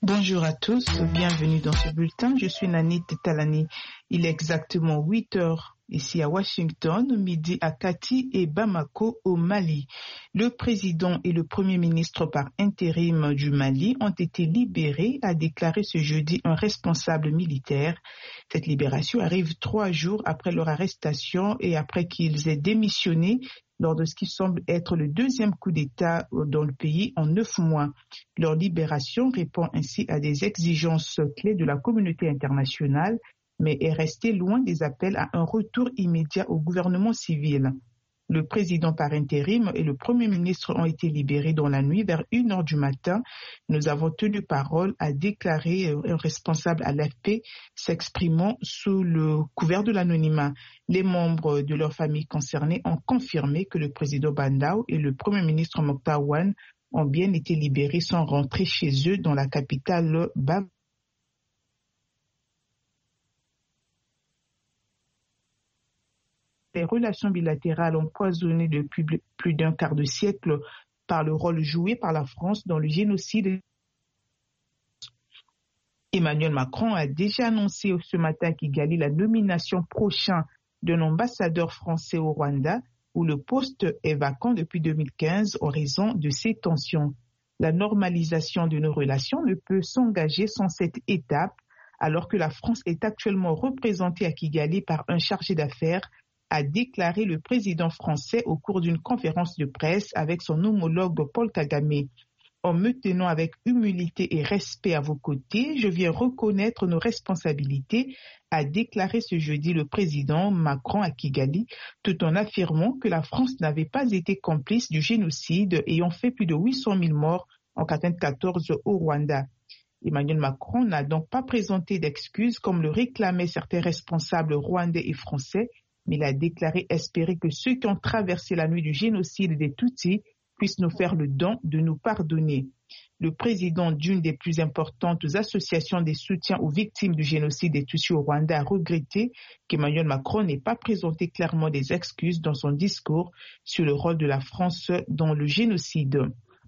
Bonjour à tous, bienvenue dans ce bulletin. Je suis Nanit Talani. Il est exactement 8 heures ici à Washington, midi à Kati et Bamako au Mali. Le président et le premier ministre par intérim du Mali ont été libérés, a déclaré ce jeudi un responsable militaire. Cette libération arrive 3 jours après leur arrestation et après qu'ils aient démissionné lors de ce qui semble être le deuxième coup d'État dans le pays en 9 mois. Leur libération répond ainsi à des exigences clés de la communauté internationale, mais est restée loin des appels à un retour immédiat au gouvernement civil. Le président par intérim et le premier ministre ont été libérés dans la nuit vers 1 heure du matin. Nous avons tenu parole, a déclaré un responsable à l'AFP s'exprimant sous le couvert de l'anonymat. Les membres de leur famille concernée ont confirmé que le président Bandao et le premier ministre Mokhtar Ouane ont bien été libérés sans rentrer chez eux dans la capitale Bamako. Les relations bilatérales empoisonnées depuis plus d'un quart de siècle par le rôle joué par la France dans le génocide. Emmanuel Macron a déjà annoncé ce matin qu'il Kigali la nomination prochaine d'un ambassadeur français au Rwanda, où le poste est vacant depuis 2015 en raison de ces tensions. La normalisation de nos relations ne peut s'engager sans cette étape, alors que la France est actuellement représentée à Kigali par un chargé d'affaires, a déclaré le président français au cours d'une conférence de presse avec son homologue Paul Kagame. En me tenant avec humilité et respect à vos côtés, je viens reconnaître nos responsabilités, a déclaré ce jeudi le président Macron à Kigali, tout en affirmant que la France n'avait pas été complice du génocide ayant fait plus de 800 000 morts en 1994 au Rwanda. Emmanuel Macron n'a donc pas présenté d'excuses comme le réclamaient certains responsables rwandais et français, mais il a déclaré espérer que ceux qui ont traversé la nuit du génocide des Tutsis puissent nous faire le don de nous pardonner. Le président d'une des plus importantes associations de soutien aux victimes du génocide des Tutsis au Rwanda a regretté qu'Emmanuel Macron n'ait pas présenté clairement des excuses dans son discours sur le rôle de la France dans le génocide.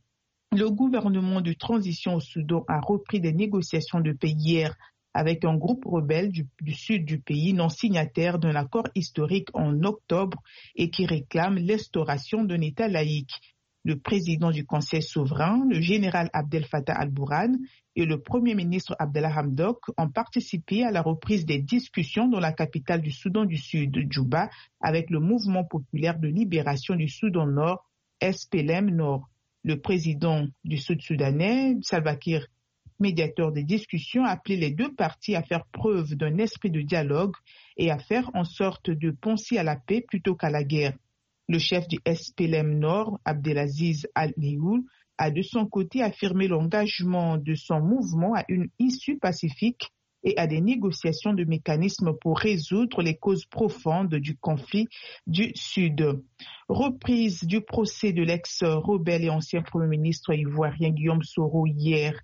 Le gouvernement de transition au Soudan a repris des négociations de paix hier avec un groupe rebelle du sud du pays non signataire d'un accord historique en octobre et qui réclame l'instauration d'un État laïque. Le président du Conseil souverain, le général Abdel Fattah al-Burhan et le premier ministre Abdallah Hamdok ont participé à la reprise des discussions dans la capitale du Soudan du Sud, Djouba, avec le mouvement populaire de libération du Soudan Nord, SPLM-Nord. Le président du Sud-Soudanais, Salva Kiir, médiateur des discussions, a appelé les deux parties à faire preuve d'un esprit de dialogue et à faire en sorte de penser à la paix plutôt qu'à la guerre. Le chef du SPLM Nord, Abdelaziz Al-Lioul, a de son côté affirmé l'engagement de son mouvement à une issue pacifique et à des négociations de mécanismes pour résoudre les causes profondes du conflit du Sud. Reprise du procès de l'ex-rebelle et ancien Premier ministre ivoirien Guillaume Soro hier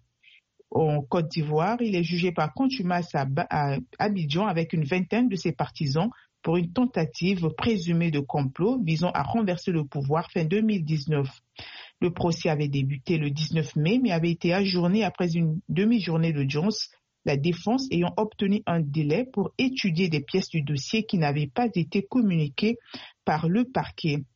en Côte d'Ivoire. Il est jugé par contumace à Abidjan avec une vingtaine de ses partisans pour une tentative présumée de complot visant à renverser le pouvoir fin 2019. Le procès avait débuté le 19 mai mais avait été ajourné après une demi-journée d'audience, la défense ayant obtenu un délai pour étudier des pièces du dossier qui n'avaient pas été communiquées par le parquet.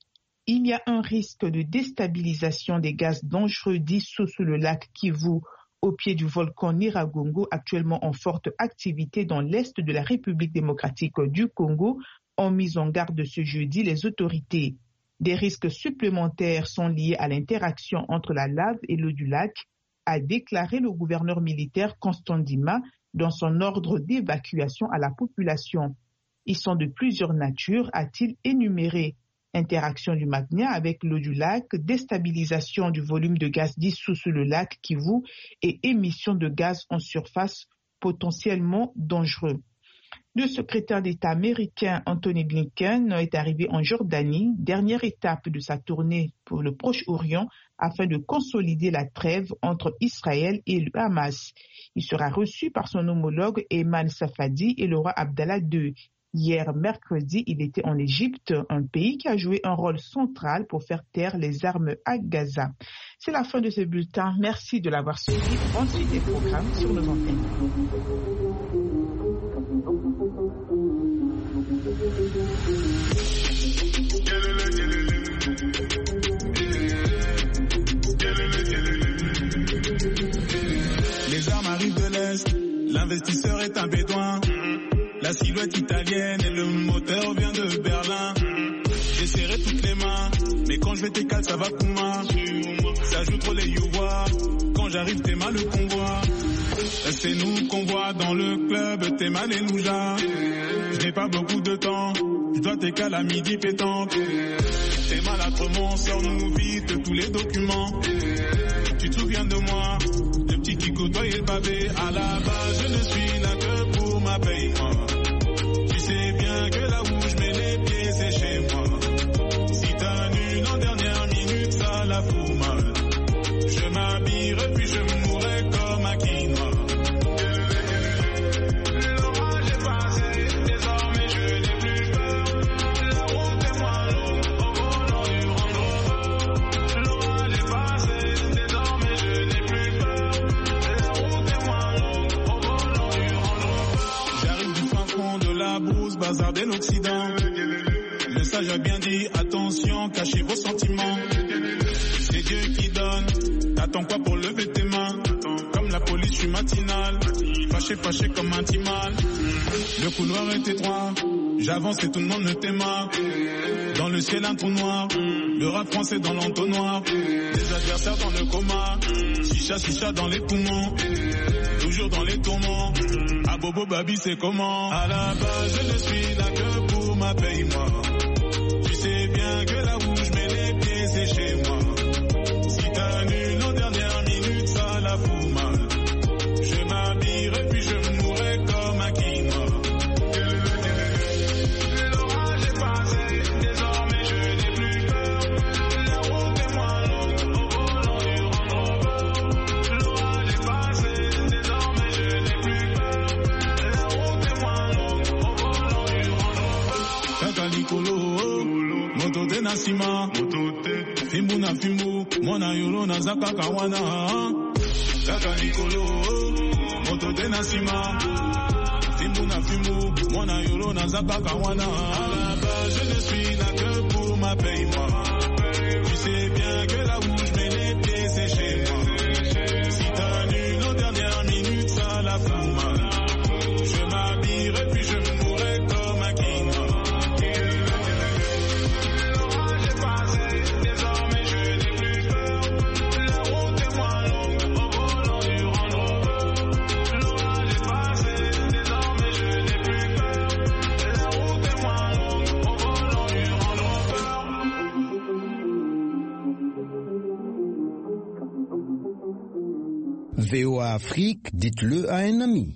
Il y a un risque de déstabilisation des gaz dangereux dissous sous le lac Kivu au pied du volcan Nyiragongo, actuellement en forte activité dans l'est de la République démocratique du Congo, ont mis en garde ce jeudi les autorités. Des risques supplémentaires sont liés à l'interaction entre la lave et l'eau du lac, a déclaré le gouverneur militaire Constant Dima dans son ordre d'évacuation à la population. Ils sont de plusieurs natures, a-t-il énuméré. Interaction du magma avec l'eau du lac, déstabilisation du volume de gaz dissous sous le lac Kivu et émission de gaz en surface potentiellement dangereux. Le secrétaire d'État américain Anthony Blinken est arrivé en Jordanie, dernière étape de sa tournée pour le Proche-Orient, afin de consolider la trêve entre Israël et le Hamas. Il sera reçu par son homologue Ayman Safadi et le roi Abdallah II. Hier, mercredi, il était en Égypte, un pays qui a joué un rôle central pour faire taire les armes à Gaza. C'est la fin de ce bulletin. Merci de l'avoir suivi. Bonne suite des programmes sur nos antennes. Les armes arrivent de l'Est, l'investisseur est un bédouin. La silhouette italienne et le moteur vient de Berlin. J'ai serré toutes les mains, mais quand je vais t'écaler ça va Kouma. Ça joue trop les youvois, quand j'arrive t'es mal le convoi. C'est nous qu'on voit dans le club, t'es mal et louja. Je n'ai pas beaucoup de temps, je dois t'écaler à midi pétanque. T'es maladrement, sors-nous vite tous les documents. Tu te souviens de moi, le petit qui côtoyait le pavé. À la base, je ne suis là que pour ma paye, moi. Tu sais bien que là où je mets les pieds, c'est chez moi. Si t'as nul en dernière minute, ça la fout mal. Je m'habillerai puis je mourrai comme un quinoa. L'orage est passé, désormais je n'ai plus peur. La route est moins longue, au volant du Range Rover. L'orage est passé, désormais je n'ai plus peur. La route est moins longue, au volant du Range Rover. J'arrive du fin fond de la brousse, bazar de l'Occident. Le sage a bien dit, attention, cachez vos sentiments. C'est Dieu qui donne, t'attends quoi pour lever tes mains? Comme la police, je suis matinal, fâché comme un timal. Le couloir est étroit, j'avance et tout le monde me téma. Dans le ciel un trou noir, le rap français dans l'entonnoir. Des adversaires dans le coma, chicha dans les poumons. Toujours dans les tourments, à Bobo Babi c'est comment? À la base je ne suis là que pour ma paye moi. Tu sais bien que là où je mets les pieds c'est chez moi. Si t'as nul en dernière minute ça la fout mal. Je m'habillerai puis je mourrai comme un quinoa. L'orage est passé, désormais je n'ai plus peur. La route est moins longue, au volant du Range Rover. L'orage est passé, désormais je n'ai plus peur. La route est moins longue, au volant du Range Rover. Kaka Nicolo, moto de Nasima, Fimbu na Fimbu, Mona Yolo na Zaka Kawana. Kaka Nicolo, moto de Nasima, Fimbu na Fimbu, Mona Yolo na Zaka Kawana. Là-bas, je ne suis là que pour ma paye, moi. Tu sais bien que là où je mets les pieds, c'est chez moi. Si t'as nul en dernière minute, ça la fout mal. Je m'habillerai puis je mourrai comme un quinoa. L'orage est passé, désormais je n'ai plus peur. La route est moins longue, au volant du Range Rover. L'orage est passé, désormais je n'ai plus peur. La route est moins longue, au volant du Range Rover. VOA Afrique, dites-le à un ami.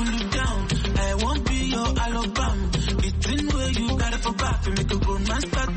Make a grown man start